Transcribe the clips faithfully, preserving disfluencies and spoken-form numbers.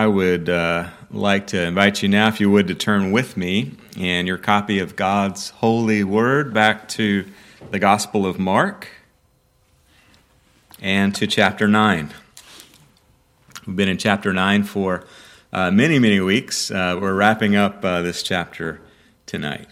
I would uh, like to invite you now, if you would, to turn with me in your copy of God's holy word back to the Gospel of Mark and to chapter nine. We've been in chapter nine for uh, many, many weeks. Uh, we're wrapping up uh, this chapter tonight.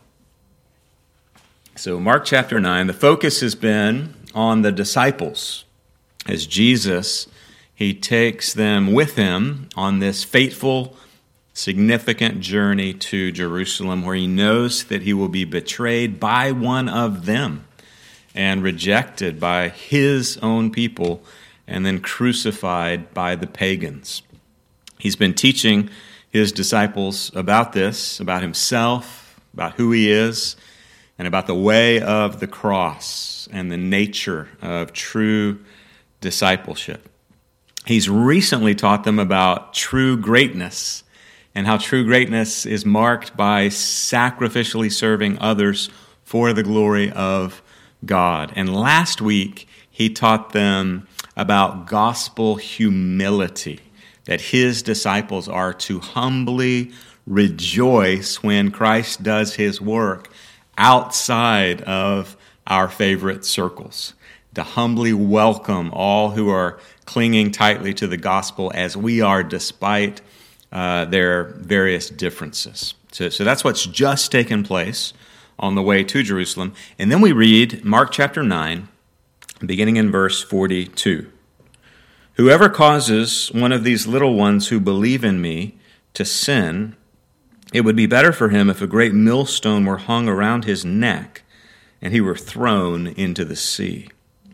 So Mark chapter nine, the focus has been on the disciples as Jesus, he takes them with him on this fateful, significant journey to Jerusalem where he knows that he will be betrayed by one of them and rejected by his own people and then crucified by the pagans. He's been teaching his disciples about this, about himself, about who he is, and about the way of the cross and the nature of true discipleship. He's recently taught them about true greatness and how true greatness is marked by sacrificially serving others for the glory of God. And last week, he taught them about gospel humility, that his disciples are to humbly rejoice when Christ does his work outside of our favorite circles, to humbly welcome all who are clinging tightly to the gospel as we are despite uh, their various differences. So, so that's what's just taken place on the way to Jerusalem. And then we read Mark chapter nine, beginning in verse forty-two. Whoever causes one of these little ones who believe in me to sin, it would be better for him if a great millstone were hung around his neck and he were thrown into the sea.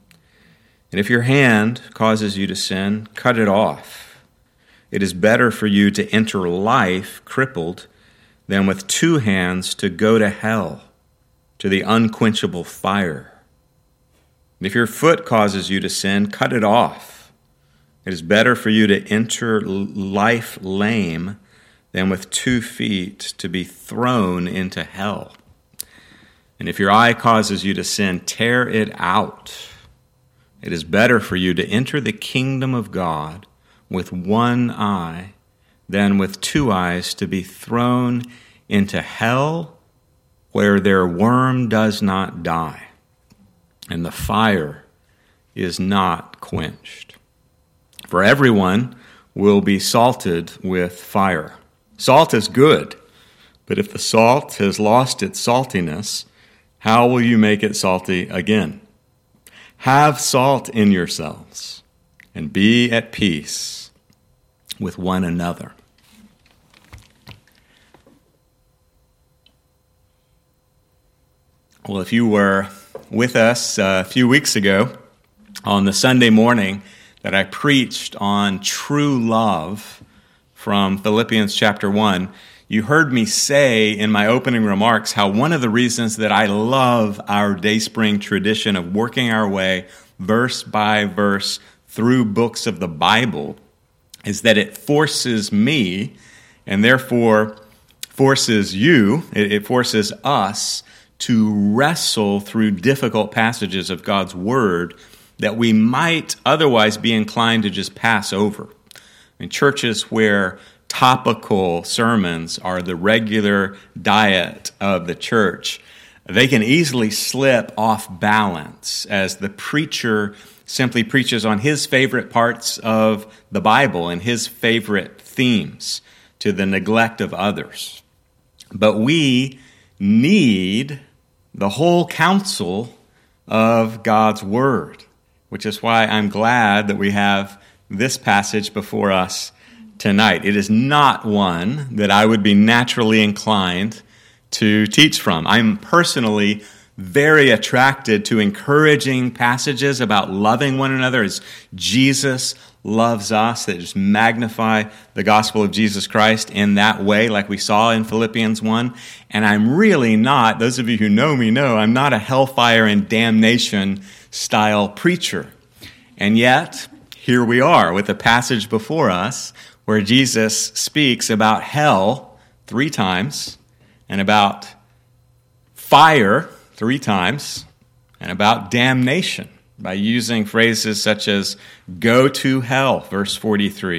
And if your hand causes you to sin, cut it off. It is better for you to enter life crippled than with two hands to go to hell, to the unquenchable fire. And if your foot causes you to sin, cut it off. It is better for you to enter life lame than with two feet to be thrown into hell. And if your eye causes you to sin, tear it out. It is better for you to enter the kingdom of God with one eye than with two eyes to be thrown into hell where their worm does not die and the fire is not quenched. For everyone will be salted with fire. Salt is good, but if the salt has lost its saltiness, how will you make it salty again? Have salt in yourselves, and be at peace with one another. Well, if you were with us a few weeks ago on the Sunday morning that I preached on true love from Philippians chapter one, you heard me say in my opening remarks how one of the reasons that I love our Dayspring tradition of working our way verse by verse through books of the Bible is that it forces me, and therefore forces you, it forces us to wrestle through difficult passages of God's Word that we might otherwise be inclined to just pass over. In churches where topical sermons are the regular diet of the church, they can easily slip off balance as the preacher simply preaches on his favorite parts of the Bible and his favorite themes to the neglect of others. But we need the whole counsel of God's Word, which is why I'm glad that we have this passage before us tonight. It is not one that I would be naturally inclined to teach from. I'm personally very attracted to encouraging passages about loving one another as Jesus loves us, that just magnify the gospel of Jesus Christ in that way, like we saw in Philippians one. And I'm really not, those of you who know me know, I'm not a hellfire and damnation style preacher. And yet, here we are with a passage before us where Jesus speaks about hell three times and about fire three times and about damnation by using phrases such as go to hell, verse forty-three,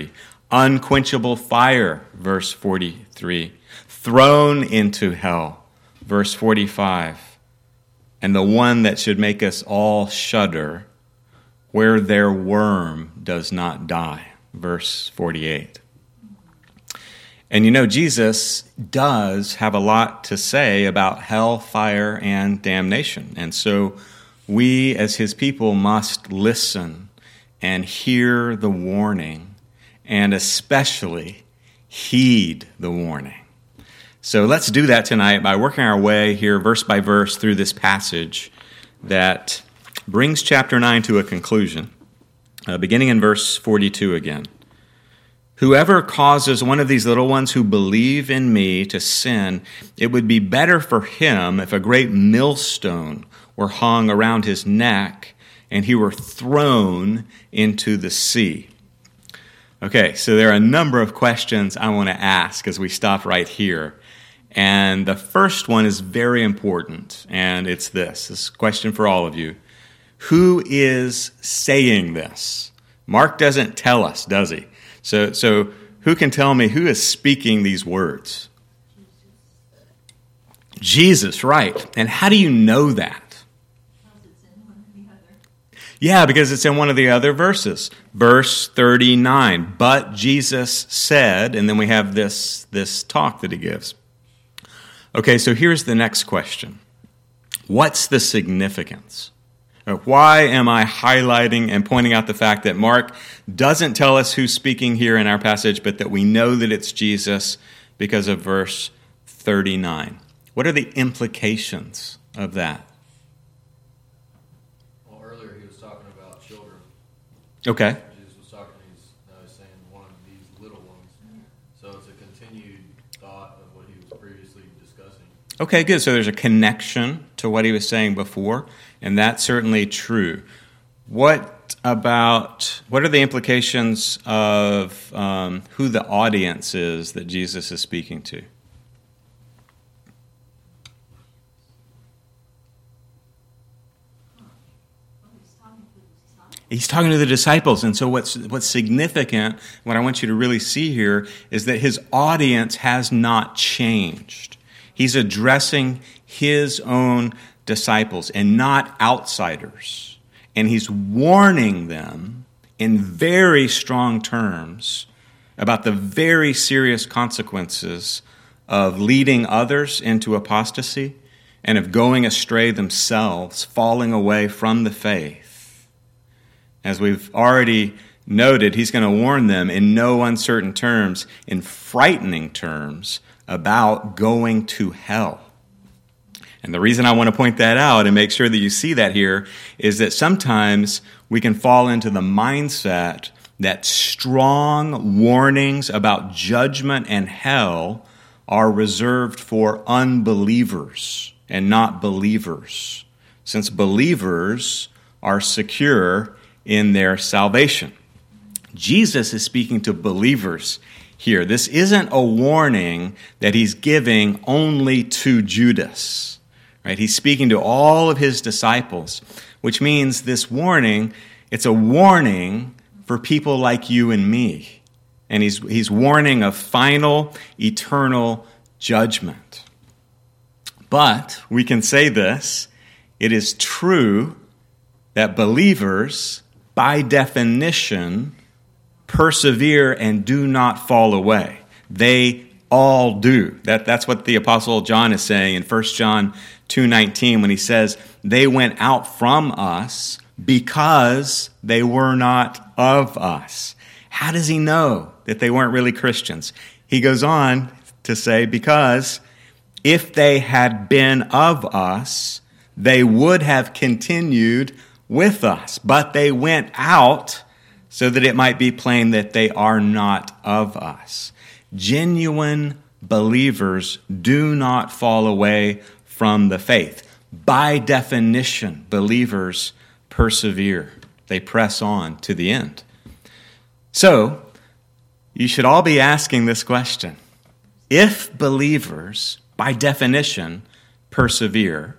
unquenchable fire, verse forty-three, thrown into hell, verse forty-five, and the one that should make us all shudder, where their worm does not die, verse forty-eight. And you know, Jesus does have a lot to say about hell, fire, and damnation. And so we as his people must listen and hear the warning, and especially heed the warning. So let's do that tonight by working our way here verse by verse through this passage that brings chapter nine to a conclusion, uh, beginning in verse forty-two again. Whoever causes one of these little ones who believe in me to sin, it would be better for him if a great millstone were hung around his neck and he were thrown into the sea. Okay, so there are a number of questions I want to ask as we stop right here. And the first one is very important, and it's this. This is a question for all of you. Who is saying this? Mark doesn't tell us, does he? So, so who can tell me who is speaking these words? Jesus, right. And how do you know that? Yeah, because it's in one of the other verses. Verse thirty-nine. But Jesus said, and then we have this, this talk that he gives. Okay, so here's the next question. What's the significance? Why am I highlighting and pointing out the fact that Mark doesn't tell us who's speaking here in our passage, but that we know that it's Jesus because of verse thirty-nine? What are the implications of that? Well, earlier he was talking about children. Okay. Jesus was talking, he's, now he's saying one of these little ones. So it's a continued thought of what he was previously discussing. Okay, good. So there's a connection to what he was saying before, and that's certainly true. What about, what are the implications of um, who the audience is that Jesus is speaking to? He's talking to the disciples, and so what's what's significant, what I want you to really see here, is that his audience has not changed. He's addressing his own disciples and not outsiders. And he's warning them in very strong terms about the very serious consequences of leading others into apostasy and of going astray themselves, falling away from the faith. As we've already noted, he's going to warn them in no uncertain terms, in frightening terms, about going to hell. And the reason I want to point that out and make sure that you see that here is that sometimes we can fall into the mindset that strong warnings about judgment and hell are reserved for unbelievers and not believers, since believers are secure in their salvation. Jesus is speaking to believers here. This isn't a warning that he's giving only to Judas, right? He's speaking to all of his disciples, which means this warning, it's a warning for people like you and me. And he's, he's warning of final, eternal judgment. But we can say this, it is true that believers, by definition, persevere and do not fall away. They all do. That, that's what the Apostle John is saying in First John two nineteen when he says, they went out from us because they were not of us. How does he know that they weren't really Christians? He goes on to say, because if they had been of us, they would have continued with us, but they went out so that it might be plain that they are not of us. Genuine believers do not fall away from the faith. By definition, believers persevere. They press on to the end. So, you should all be asking this question. If believers, by definition, persevere,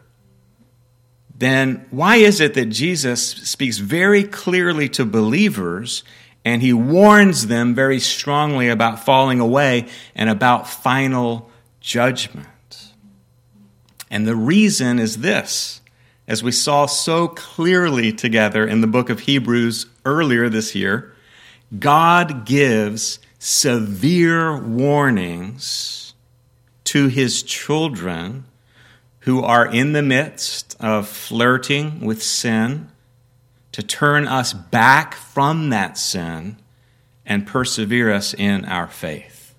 then why is it that Jesus speaks very clearly to believers and he warns them very strongly about falling away and about final judgment. And the reason is this, as we saw so clearly together in the book of Hebrews earlier this year, God gives severe warnings to his children who are in the midst of flirting with sin, to turn us back from that sin and persevere us in our faith.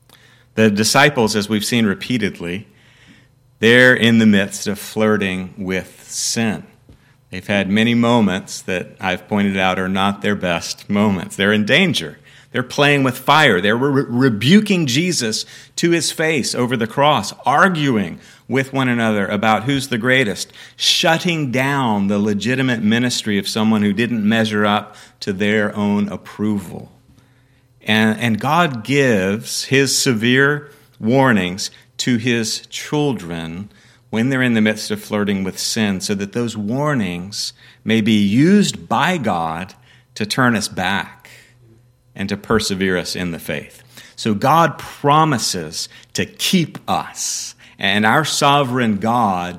The disciples, as we've seen repeatedly, they're in the midst of flirting with sin. They've had many moments that I've pointed out are not their best moments. They're in danger. They're playing with fire. They're re- rebuking Jesus to his face over the cross, arguing with one another about who's the greatest, shutting down the legitimate ministry of someone who didn't measure up to their own approval. And, and God gives his severe warnings to his children when they're in the midst of flirting with sin, so that those warnings may be used by God to turn us back and to persevere us in the faith. So God promises to keep us, and our sovereign God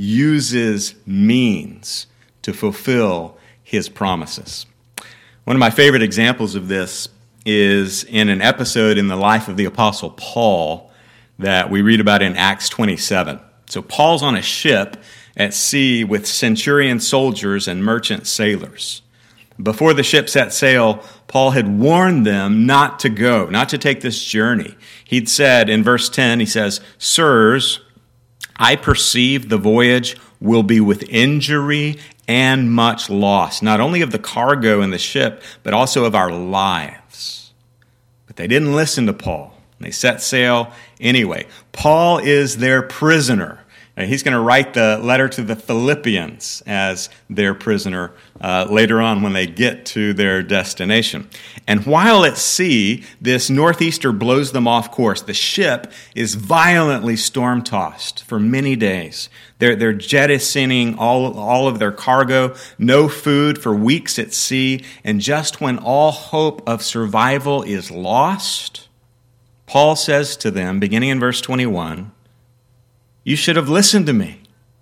uses means to fulfill his promises. One of my favorite examples of this is in an episode in the life of the Apostle Paul that we read about in Acts twenty-seven. So Paul's on a ship at sea with centurion soldiers and merchant sailors. Before the ship set sail, Paul had warned them not to go, not to take this journey. He'd said in verse ten, he says, "Sirs, I perceive the voyage will be with injury and much loss, not only of the cargo in the ship, but also of our lives." But they didn't listen to Paul. They set sail anyway. Paul is their prisoner. He's going to write the letter to the Philippians as their prisoner uh, later on when they get to their destination. And while at sea, this northeaster blows them off course. The ship is violently storm-tossed for many days. They're, they're jettisoning all, all of their cargo, no food for weeks at sea, and just when all hope of survival is lost, Paul says to them, beginning in verse twenty-one, "You should have listened to me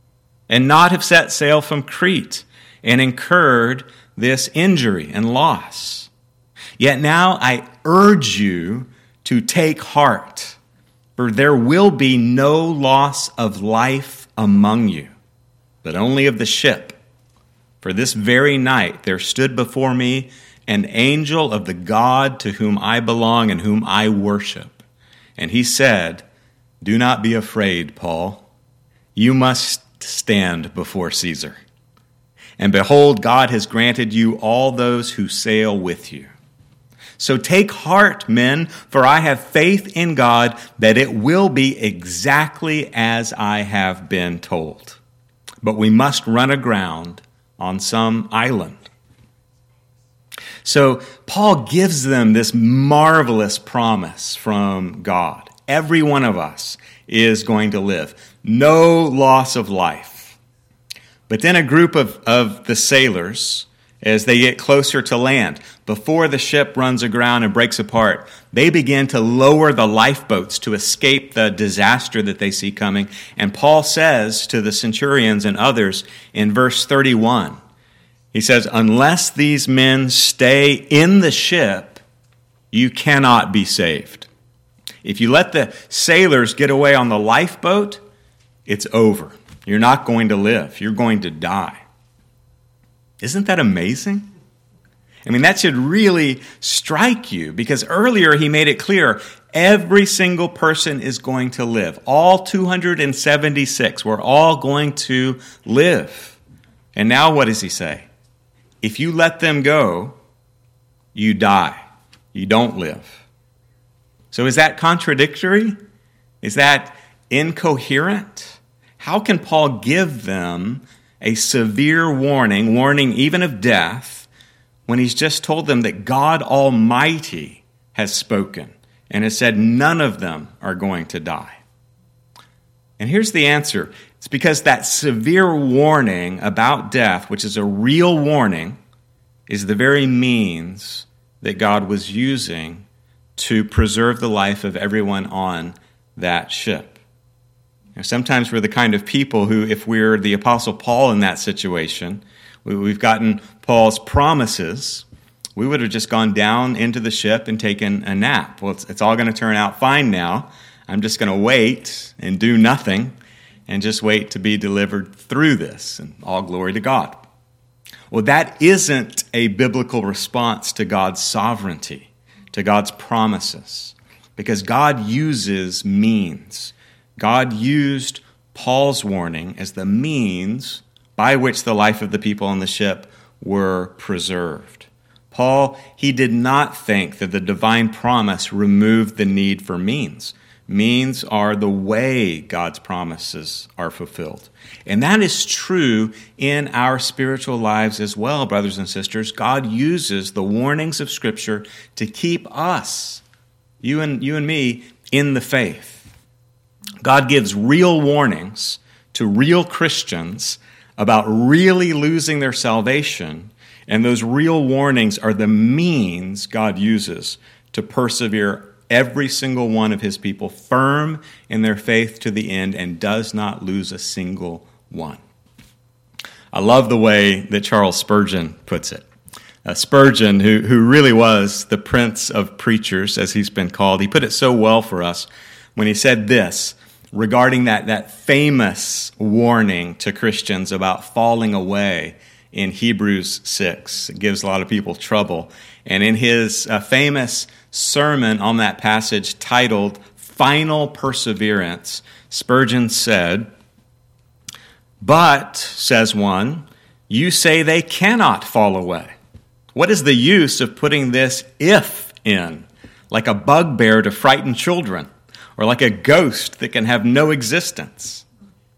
and not have set sail from Crete and incurred this injury and loss. Yet now I urge you to take heart, for there will be no loss of life among you, but only of the ship. For this very night there stood before me an angel of the God to whom I belong and whom I worship. And he said, 'Do not be afraid, Paul. You must stand before Caesar. And behold, God has granted you all those who sail with you. So take heart, men, for I have faith in God that it will be exactly as I have been told. But we must run aground on some island.'" So Paul gives them this marvelous promise from God. Every one of us is going to live. No loss of life. But then a group of, of the sailors, as they get closer to land, before the ship runs aground and breaks apart, they begin to lower the lifeboats to escape the disaster that they see coming. And Paul says to the centurions and others in verse thirty-one, he says, "Unless these men stay in the ship, you cannot be saved. If you let the sailors get away on the lifeboat, it's over. You're not going to live. You're going to die." Isn't that amazing? I mean, that should really strike you, because earlier he made it clear every single person is going to live. All two hundred seventy-six, we're all going to live. And now what does he say? If you let them go, you die. You don't live. So is that contradictory? Is that incoherent? How can Paul give them a severe warning, warning even of death, when he's just told them that God Almighty has spoken and has said none of them are going to die? And here's the answer. It's because that severe warning about death, which is a real warning, is the very means that God was using to preserve the life of everyone on that ship. You know, sometimes we're the kind of people who, if we're the Apostle Paul in that situation, we, we've gotten Paul's promises, we would have just gone down into the ship and taken a nap. Well, it's, it's all going to turn out fine now. I'm just going to wait and do nothing and just wait to be delivered through this, and all glory to God. Well, that isn't a biblical response to God's sovereignty, to God's promises, because God uses means. God used Paul's warning as the means by which the life of the people on the ship were preserved. Paul, he did not think that the divine promise removed the need for means. Means are the way God's promises are fulfilled. And that is true in our spiritual lives as well, brothers and sisters. God uses the warnings of Scripture to keep us, you and, you and me, in the faith. God gives real warnings to real Christians about really losing their salvation, and those real warnings are the means God uses to persevere every single one of his people firm in their faith to the end and does not lose a single one. I love the way that Charles Spurgeon puts it. Uh, Spurgeon, who, who really was the prince of preachers, as he's been called, he put it so well for us when he said this regarding that, that famous warning to Christians about falling away in Hebrews six. It gives a lot of people trouble. And in his uh, famous sermon on that passage titled Final Perseverance, Spurgeon said, "But, says one, you say they cannot fall away. What is the use of putting this if in, like a bugbear to frighten children, or like a ghost that can have no existence?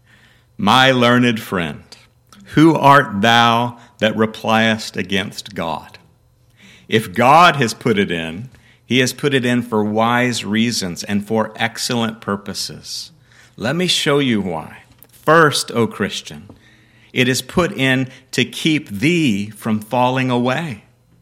My learned friend, who art thou that repliest against God? If God has put it in, he has put it in for wise reasons and for excellent purposes. Let me show you why. First, O Christian, it is put in to keep thee from falling away.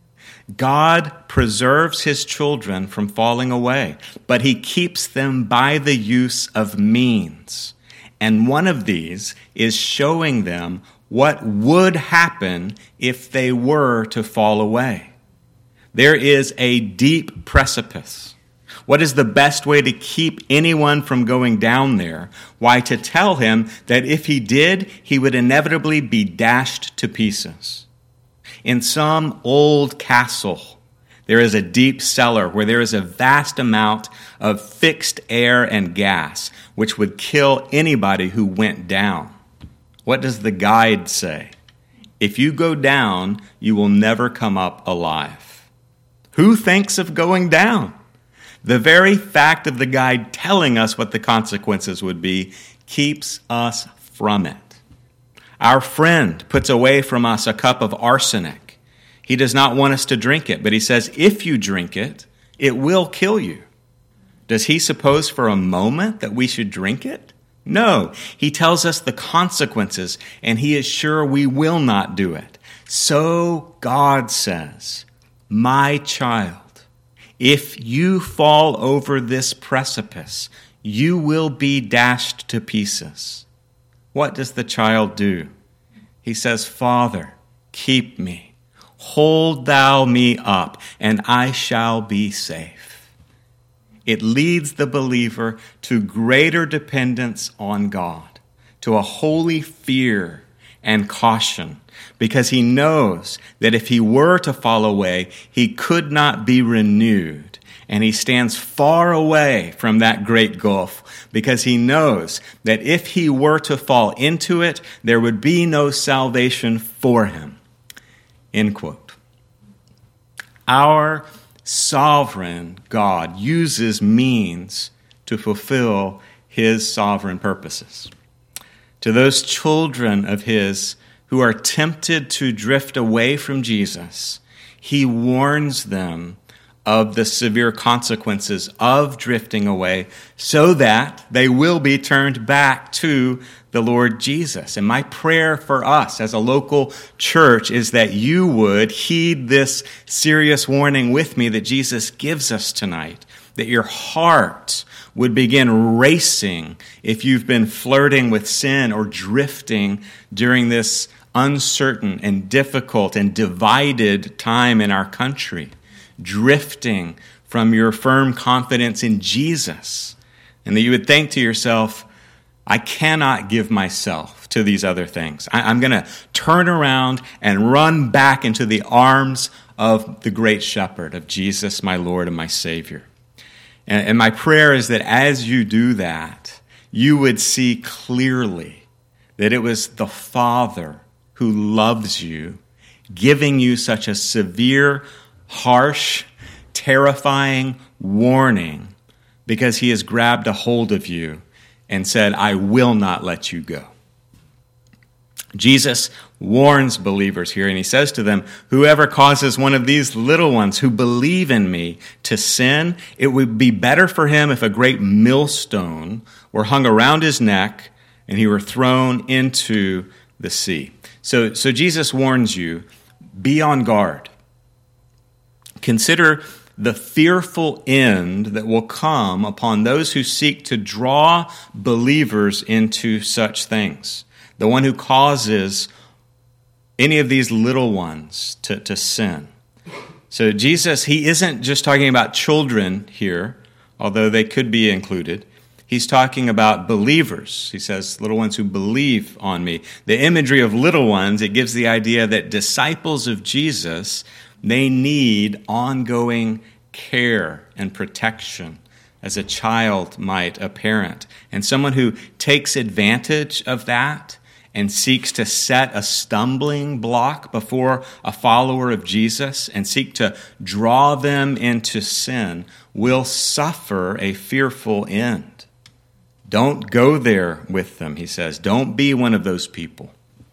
God preserves his children from falling away, but he keeps them by the use of means. And one of these is showing them what would happen if they were to fall away. There is a deep precipice. What is the best way to keep anyone from going down there? Why, to tell him that if he did, he would inevitably be dashed to pieces. In some old castle, there is a deep cellar where there is a vast amount of fixed air and gas, which would kill anybody who went down. What does the guide say? If you go down, you will never come up alive. Who thinks of going down? The very fact of the guide telling us what the consequences would be keeps us from it. Our friend puts away from us a cup of arsenic. He does not want us to drink it, but he says, if you drink it, it will kill you. Does he suppose for a moment that we should drink it? No, he tells us the consequences, and he is sure we will not do it. So God says, my child, if you fall over this precipice, you will be dashed to pieces. What does the child do? He says, Father, keep me. Hold thou me up, and I shall be safe. It leads the believer to greater dependence on God, to a holy fear and caution, because he knows that if he were to fall away, he could not be renewed. And he stands far away from that great gulf because he knows that if he were to fall into it, there would be no salvation for him. End quote. Our sovereign God uses means to fulfill his sovereign purposes. To those children of his who are tempted to drift away from Jesus, he warns them of the severe consequences of drifting away so that they will be turned back to the Lord Jesus. And my prayer for us as a local church is that you would heed this serious warning with me that Jesus gives us tonight, that your heart would begin racing if you've been flirting with sin or drifting during this uncertain and difficult and divided time in our country, drifting from your firm confidence in Jesus, and that you would think to yourself, I cannot give myself to these other things. I, I'm going to turn around and run back into the arms of the great shepherd, of Jesus, my Lord and my Savior. And, and my prayer is that as you do that, you would see clearly that it was the Father who loves you, giving you such a severe, harsh, terrifying warning because he has grabbed a hold of you and said, I will not let you go. Jesus warns believers here, and he says to them, whoever causes one of these little ones who believe in me to sin, it would be better for him if a great millstone were hung around his neck and he were thrown into the sea. So, so Jesus warns you, be on guard. Consider the fearful end that will come upon those who seek to draw believers into such things. The one who causes any of these little ones to, to sin. So Jesus, he isn't just talking about children here, although they could be included. He's talking about believers. He says, little ones who believe on me. The imagery of little ones, it gives the idea that disciples of Jesus, they need ongoing care and protection as a child might a parent. And someone who takes advantage of that and seeks to set a stumbling block before a follower of Jesus and seek to draw them into sin will suffer a fearful end. Don't go there with them, he says. Don't be one of those people.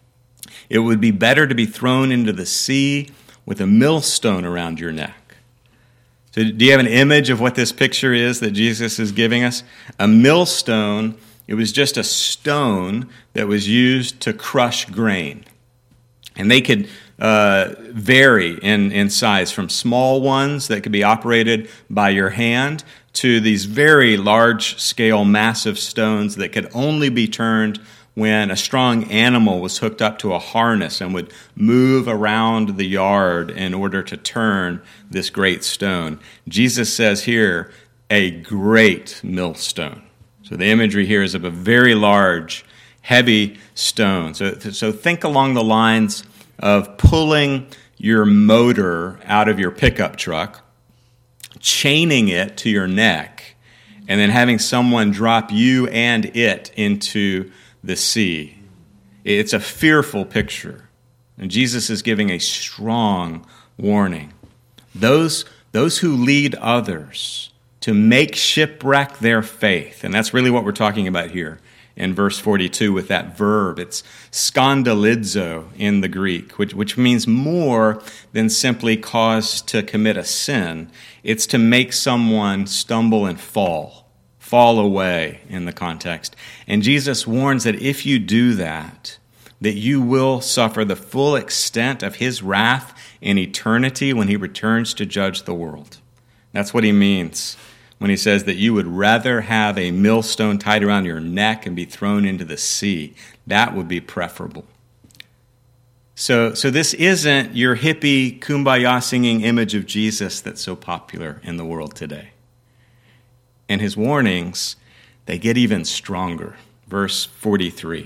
It would be better to be thrown into the sea with a millstone around your neck. So do you have an image of what this picture is that Jesus is giving us? A millstone, it was just a stone that was used to crush grain. And they could uh, vary in, in size from small ones that could be operated by your hand to these very large-scale, massive stones that could only be turned when a strong animal was hooked up to a harness and would move around the yard in order to turn this great stone. Jesus says here, a great millstone. So the imagery here is of a very large, heavy stone. So, so think along the lines of pulling your motor out of your pickup truck, chaining it to your neck, and then having someone drop you and it into the sea. It's a fearful picture. And Jesus is giving a strong warning. Those, those who lead others to make shipwreck their faith, and that's really what we're talking about here in verse forty-two with that verb. It's skandalizo in the Greek, which, which means more than simply cause to commit a sin. It's to make someone stumble and fall. fall away in the context. And Jesus warns that if you do that, that you will suffer the full extent of his wrath in eternity when he returns to judge the world. That's what he means when he says that you would rather have a millstone tied around your neck and be thrown into the sea. That would be preferable. So, so this isn't your hippie kumbaya singing image of Jesus that's so popular in the world today. And his warnings, they get even stronger. Verse forty-three.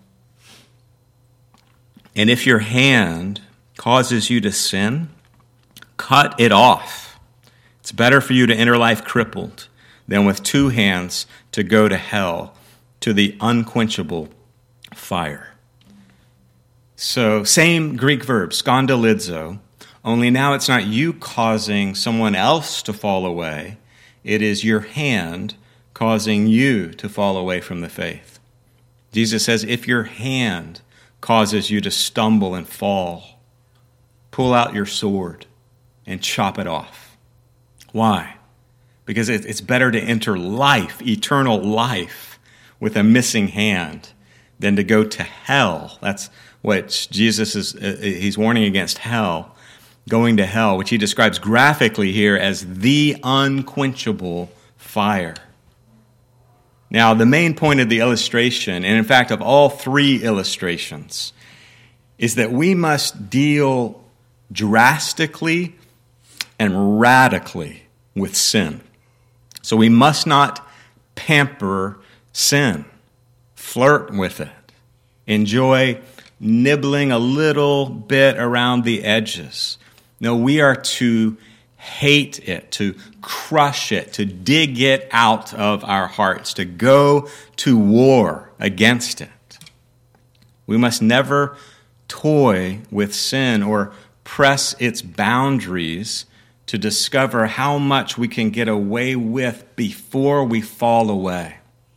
And if your hand causes you to sin, cut it off. It's better for you to enter life crippled than with two hands to go to hell, to the unquenchable fire. So, same Greek verb, skandalizo, only now it's not you causing someone else to fall away. It is your hand causing you to fall away from the faith. Jesus says, if your hand causes you to stumble and fall, pull out your sword and chop it off. Why? Because it's better to enter life, eternal life, with a missing hand than to go to hell. That's what Jesus is, he's warning against hell, going to hell, which he describes graphically here as the unquenchable fire. Now, the main point of the illustration, and in fact of all three illustrations, is that we must deal drastically and radically with sin. So we must not pamper sin, flirt with it, enjoy nibbling a little bit around the edges. No, we are to hate it, to crush it, to dig it out of our hearts, to go to war against it. We must never toy with sin or press its boundaries to discover how much we can get away with before we fall away.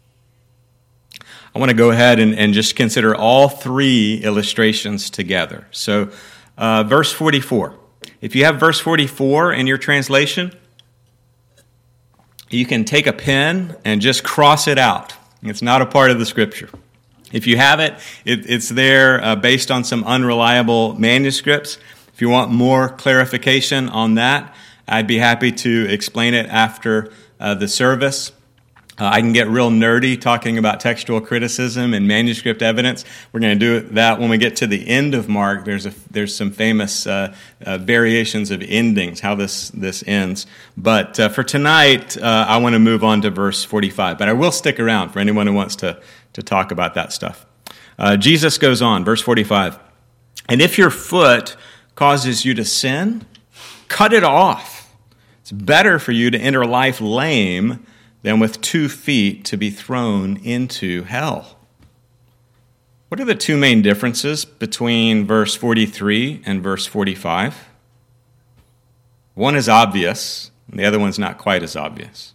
I want to go ahead and, and just consider all three illustrations together. So, uh, verse forty-four. If you have verse forty-four in your translation, you can take a pen and just cross it out. It's not a part of the Scripture. If you have it, it it's there uh, based on some unreliable manuscripts. If you want more clarification on that, I'd be happy to explain it after uh, the service. Uh, I can get real nerdy talking about textual criticism and manuscript evidence. We're going to do that when we get to the end of Mark. There's a, there's some famous uh, uh, variations of endings, how this, this ends. But uh, for tonight, uh, I want to move on to verse forty-five. But I will stick around for anyone who wants to, to talk about that stuff. Uh, Jesus goes on, verse forty-five. And if your foot causes you to sin, cut it off. It's better for you to enter life lame than with two feet to be thrown into hell. What are the two main differences between verse forty-three and verse forty-five? One is obvious, and the other one's not quite as obvious.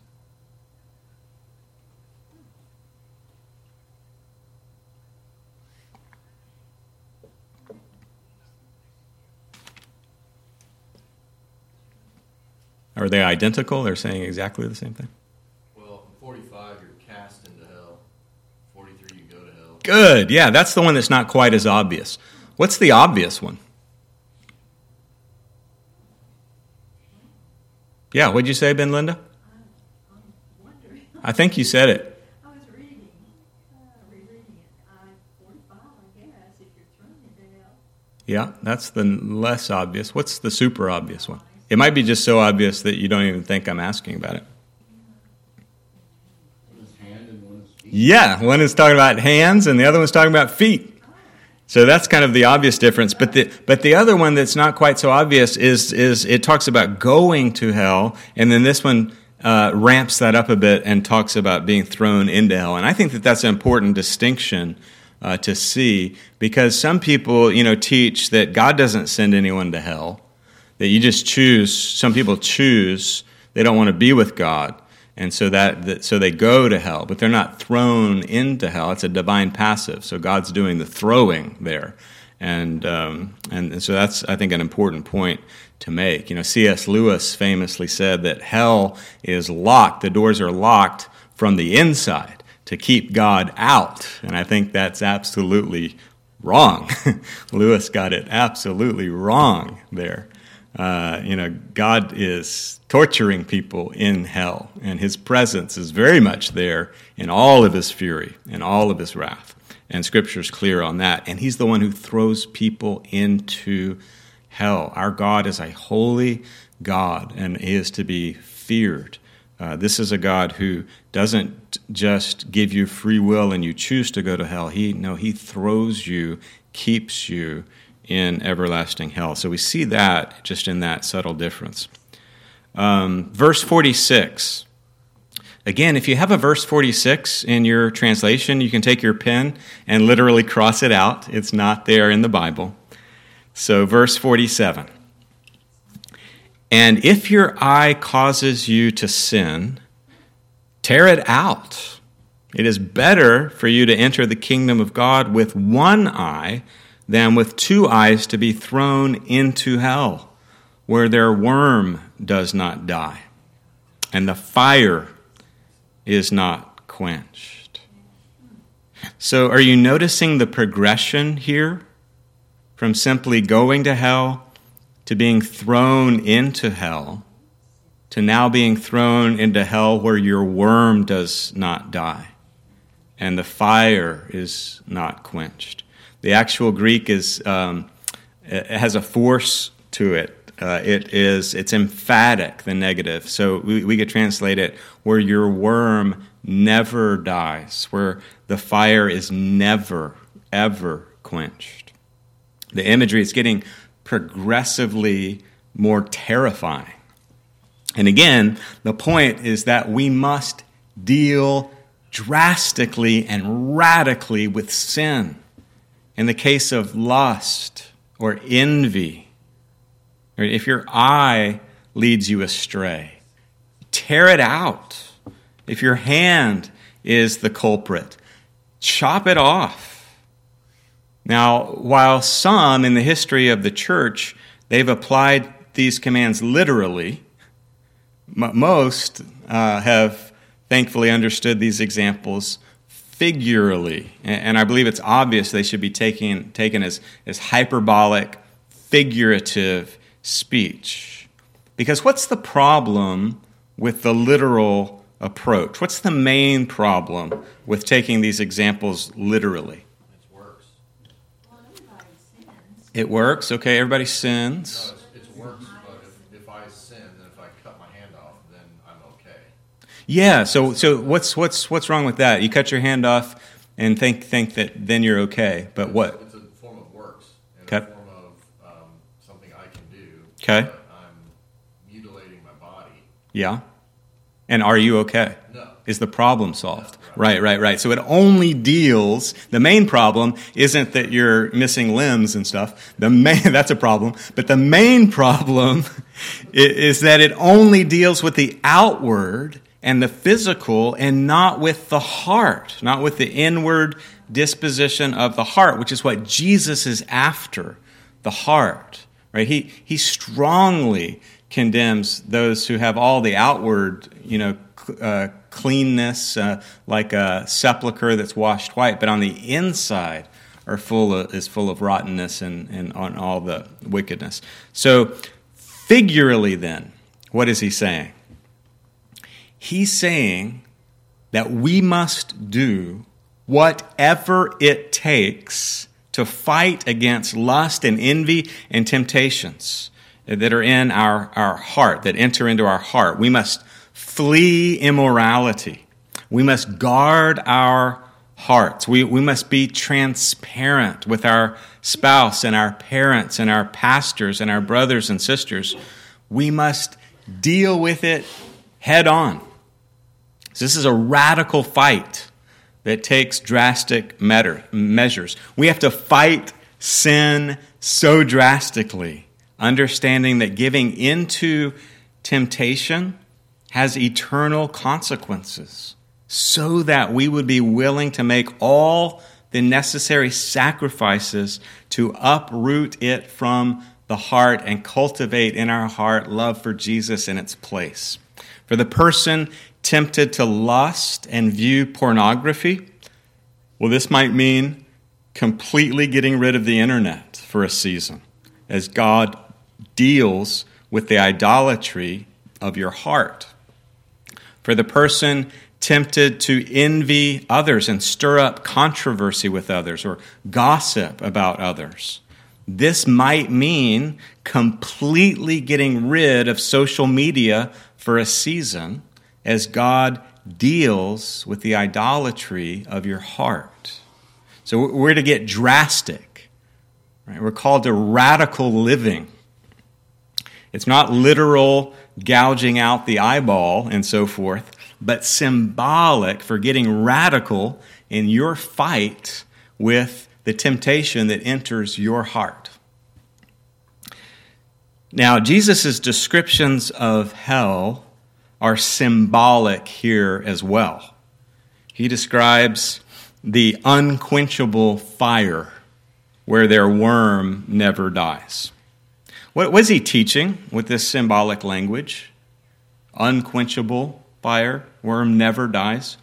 Are they identical? They're saying exactly the same thing? forty-five, you're cast into hell. forty-three, you go to hell. Good. Yeah, that's the one that's not quite as obvious. What's the obvious one? Yeah, what'd you say, Ben Linda? I'm, I'm wondering. I think you said it. I was reading, uh, rereading it. I, forty-five, I guess, if you're thrown into hell. Yeah, that's the less obvious. What's the super obvious one? It might be just so obvious that you don't even think I'm asking about it. Yeah, one is talking about hands and the other one's talking about feet. So that's kind of the obvious difference. But the but the other one that's not quite so obvious is is it talks about going to hell, and then this one uh, ramps that up a bit and talks about being thrown into hell. And I think that that's an important distinction uh, to see, because some people, you know, teach that God doesn't send anyone to hell, that you just choose. Some people choose they don't want to be with God. And so that, that so they go to hell, but they're not thrown into hell. It's a divine passive, so God's doing the throwing there, and um, and, and so that's, I think, an important point to make. You know, C S Lewis famously said that hell is locked; the doors are locked from the inside to keep God out, and I think that's absolutely wrong. Lewis got it absolutely wrong there. Uh, you know, God is torturing people in hell, and his presence is very much there in all of his fury, in all of his wrath. And Scripture's clear on that. And he's the one who throws people into hell. Our God is a holy God, and he is to be feared. Uh, this is a God who doesn't just give you free will and you choose to go to hell. He no, he throws you, keeps you in everlasting hell. So we see that just in that subtle difference. Um, verse forty-six. Again, if you have a verse forty-six in your translation, you can take your pen and literally cross it out. It's not there in the Bible. So verse forty-seven. And if your eye causes you to sin, tear it out. It is better for you to enter the kingdom of God with one eye than with two eyes to be thrown into hell, where their worm does not die, and the fire is not quenched. So are you noticing the progression here from simply going to hell to being thrown into hell to now being thrown into hell where your worm does not die and the fire is not quenched? The actual Greek is um, it has a force to it. Uh, it is it's emphatic, the negative. So we, we could translate it where your worm never dies, where the fire is never, ever quenched. The imagery is getting progressively more terrifying. And again, the point is that we must deal drastically and radically with sin. In the case of lust or envy, if your eye leads you astray, tear it out. If your hand is the culprit, chop it off. Now, while some in the history of the church, they've applied these commands literally, most uh, have thankfully understood these examples figuratively. And I believe it's obvious they should be taken, taken as, as hyperbolic, figurative speech. Because what's the problem with the literal approach? What's the main problem with taking these examples literally? It works. Well, everybody sins. It works, okay, everybody sins. No, it's, it works, but if, if I sin, then if I cut my hand off, then I'm okay. Yeah, so so what's what's what's wrong with that? You cut your hand off and think think that then you're okay. But what? It's a form of works, and Okay. a form of um, something I can do. Okay. But I'm mutilating my body. Yeah. And are you okay? No. Is the problem solved? Right, right, right. So it only deals, the main problem isn't that you're missing limbs and stuff. The main, that's a problem. But the main problem is that it only deals with the outward and the physical and not with the heart, not with the inward disposition of the heart, which is what Jesus is after, the heart. Right? He he strongly condemns those who have all the outward, you know, uh, cleanness, uh, like a sepulcher that's washed white, but on the inside are full of, is full of rottenness and, and on all the wickedness. So, figuratively, then, what is he saying? He's saying that we must do whatever it takes to fight against lust and envy and temptations that are in our, our heart, that enter into our heart. We must flee immorality. We must guard our hearts. We, we must be transparent with our spouse and our parents and our pastors and our brothers and sisters. We must deal with it head on. So this is a radical fight that takes drastic measures. We have to fight sin so drastically, understanding that giving into temptation has eternal consequences, so that we would be willing to make all the necessary sacrifices to uproot it from the heart and cultivate in our heart love for Jesus in its place. For the person tempted to lust and view pornography, well, this might mean completely getting rid of the internet for a season, as God deals with the idolatry of your heart. For the person tempted to envy others and stir up controversy with others or gossip about others, this might mean completely getting rid of social media for a season as God deals with the idolatry of your heart. So we're to get drastic. Right? We're called to radical living. It's not literal gouging out the eyeball and so forth, but symbolic for getting radical in your fight with the temptation that enters your heart. Now, Jesus' descriptions of hell are symbolic here as well. He describes the unquenchable fire where their worm never dies. What was he teaching with this symbolic language? unquenchable fire. Worm never dies.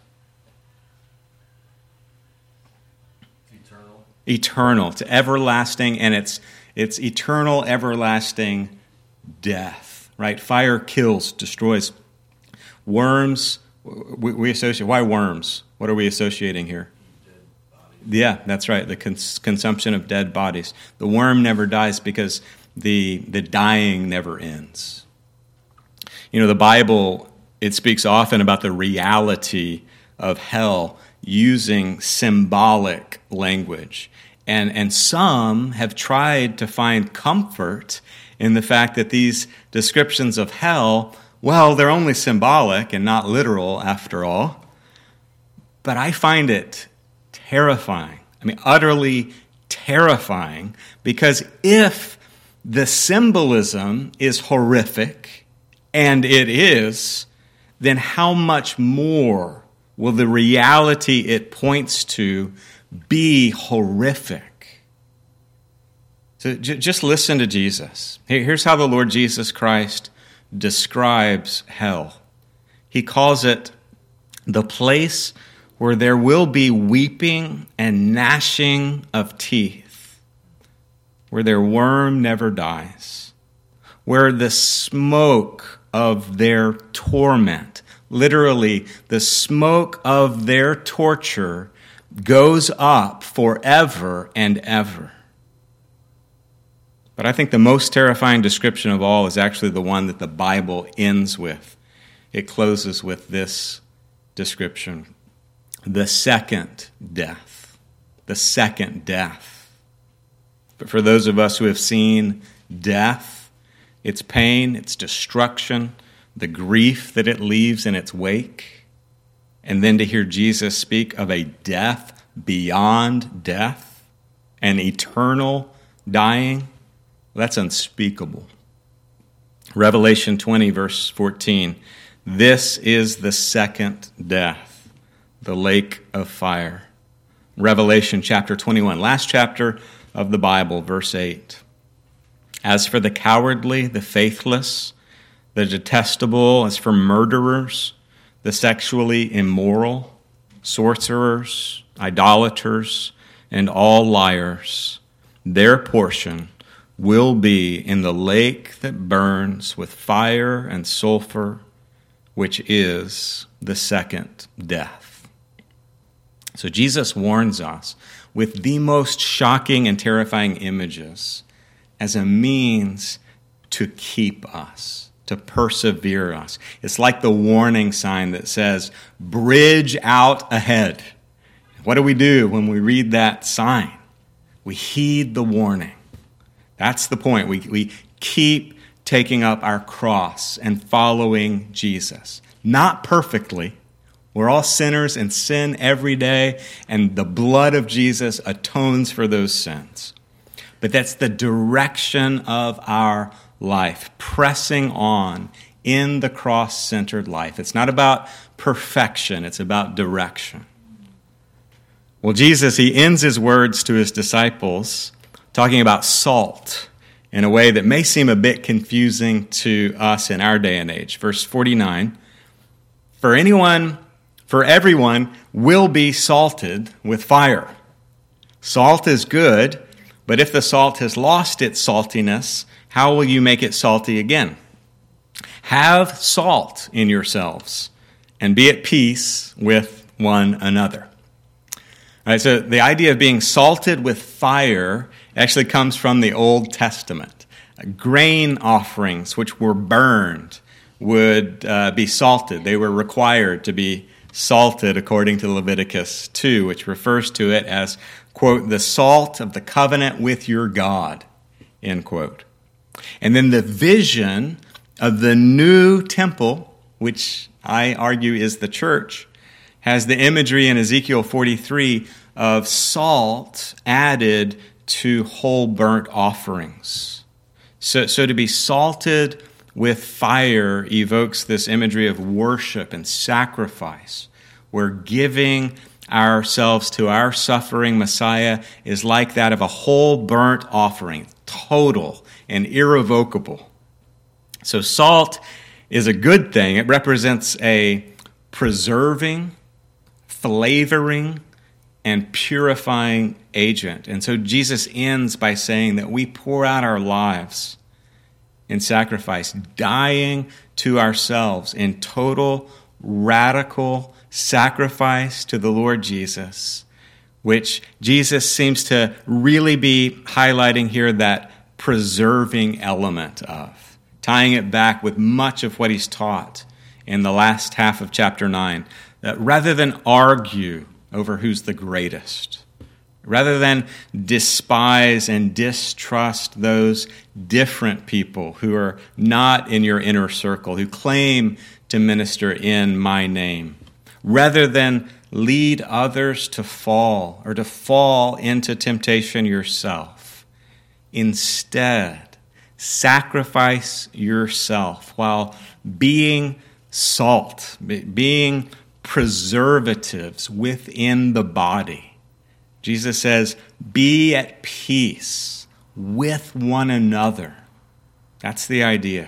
Eternal. Eternal. It's everlasting, and it's it's eternal, everlasting death. Right? Fire kills, destroys. Worms, we, we associate. Why worms? What are we associating here? Yeah, that's right. The cons- consumption of dead bodies. The worm never dies because the the dying never ends. You know, the Bible, it speaks often about the reality of hell using symbolic language. And, and some have tried to find comfort in the fact that these descriptions of hell, well, they're only symbolic and not literal after all. But I find it terrifying. I mean, utterly terrifying, because if the symbolism is horrific, and it is, then how much more will the reality it points to be horrific? So j- just listen to Jesus. Here's how the Lord Jesus Christ describes hell. He calls it the place where there will be weeping and gnashing of teeth, where their worm never dies, where the smoke of their torment, literally the smoke of their torture, goes up forever and ever. But I think the most terrifying description of all is actually the one that the Bible ends with. It closes with this description: the second death. The second death. But for those of us who have seen death, its pain, its destruction, the grief that it leaves in its wake, and then to hear Jesus speak of a death beyond death, an eternal dying, that's unspeakable. Revelation twenty, verse fourteen, this is the second death, the lake of fire. Revelation chapter twenty-one, last chapter of the Bible, verse eight. As for the cowardly, the faithless, the detestable, as for murderers, the sexually immoral, sorcerers, idolaters, and all liars, their portion will be in the lake that burns with fire and sulfur, which is the second death. So Jesus warns us with the most shocking and terrifying images as a means to keep us, to persevere us. It's like the warning sign that says, bridge out ahead. What do we do when we read that sign? We heed the warning. That's the point. We, we keep taking up our cross and following Jesus. Not perfectly. We're all sinners and sin every day, and the blood of Jesus atones for those sins. But that's the direction of our life, pressing on in the cross-centered life. It's not about perfection, it's about direction. Well, Jesus, he ends his words to his disciples talking about salt in a way that may seem a bit confusing to us in our day and age. Verse forty-nine, for anyone, for everyone will be salted with fire. Salt is good, but if the salt has lost its saltiness, how will you make it salty again? Have salt in yourselves and be at peace with one another. All right, so the idea of being salted with fire actually comes from the Old Testament. Grain offerings, which were burned, would uh, be salted. They were required to be salted according to Leviticus two, which refers to it as, quote, the salt of the covenant with your God, end quote. And then the vision of the new temple, which I argue is the church, has the imagery in Ezekiel forty-three of salt added to whole burnt offerings. So, so to be salted with fire evokes this imagery of worship and sacrifice, where giving ourselves to our suffering Messiah is like that of a whole burnt offering, total and irrevocable. So salt is a good thing. It represents a preserving, flavoring, and purifying agent. And so Jesus ends by saying that we pour out our lives in sacrifice, dying to ourselves in total, radical sacrifice to the Lord Jesus, which Jesus seems to really be highlighting here that preserving element of, tying it back with much of what he's taught in the last half of chapter nine, that rather than argue over who's the greatest, rather than despise and distrust those different people who are not in your inner circle, who claim to minister in my name, rather than lead others to fall or to fall into temptation yourself, instead, sacrifice yourself while being salt, being preservatives within the body. Jesus says, be at peace with one another. That's the idea.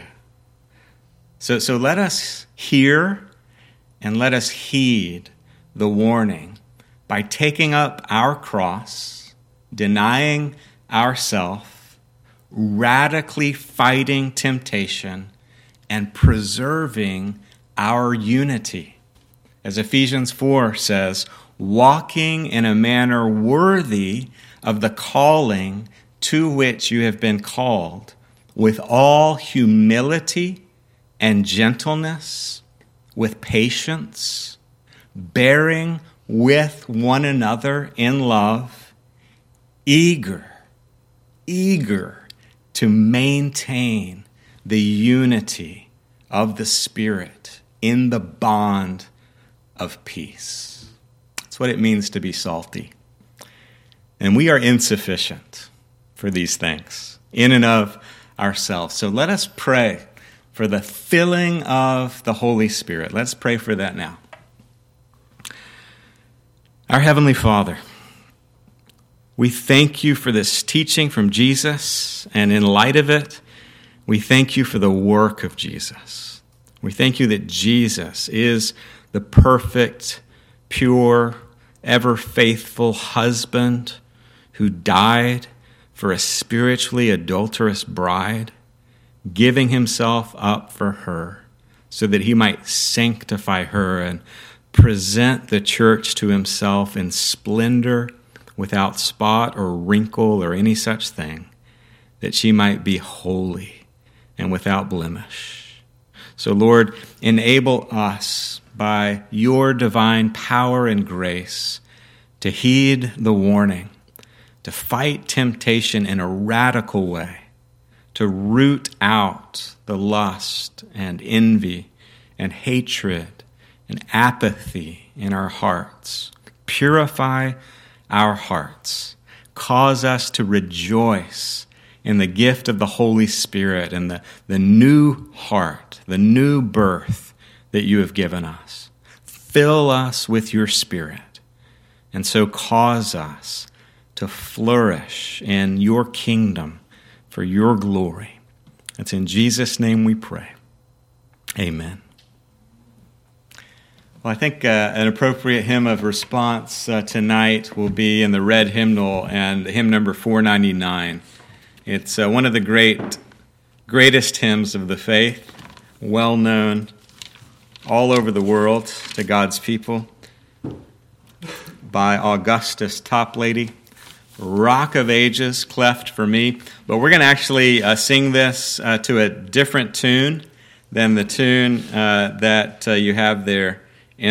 So, so let us hear and let us heed the warning by taking up our cross, denying ourselves, radically fighting temptation, and preserving our unity. As Ephesians four says, walking in a manner worthy of the calling to which you have been called, with all humility and gentleness, with patience, bearing with one another in love, eager, eager to maintain the unity of the Spirit in the bond of peace. That's what it means to be salty. And we are insufficient for these things in and of ourselves. So let us pray for the filling of the Holy Spirit. Let's pray for that now. Our Heavenly Father, we thank you for this teaching from Jesus, and in light of it, we thank you for the work of Jesus. We thank you that Jesus is the perfect, pure, ever faithful husband who died for a spiritually adulterous bride, giving himself up for her so that he might sanctify her and present the church to himself in splendor, without spot or wrinkle or any such thing, that she might be holy and without blemish. So, Lord, enable us by your divine power and grace to heed the warning, to fight temptation in a radical way, to root out the lust and envy and hatred and apathy in our hearts. Purify our hearts. Cause us to rejoice in the gift of the Holy Spirit and the, the new heart, the new birth that you have given us. Fill us with your Spirit, and so cause us to flourish in your kingdom for your glory. It's in Jesus' name we pray. Amen. Well, I think uh, an appropriate hymn of response uh, tonight will be in the red hymnal and hymn number four ninety-nine. It's uh, one of the great, greatest hymns of the faith, well known all over the world to God's people, by Augustus Toplady. Rock of Ages, cleft for me. But we're going to actually uh, sing this uh, to a different tune than the tune uh, that uh, you have there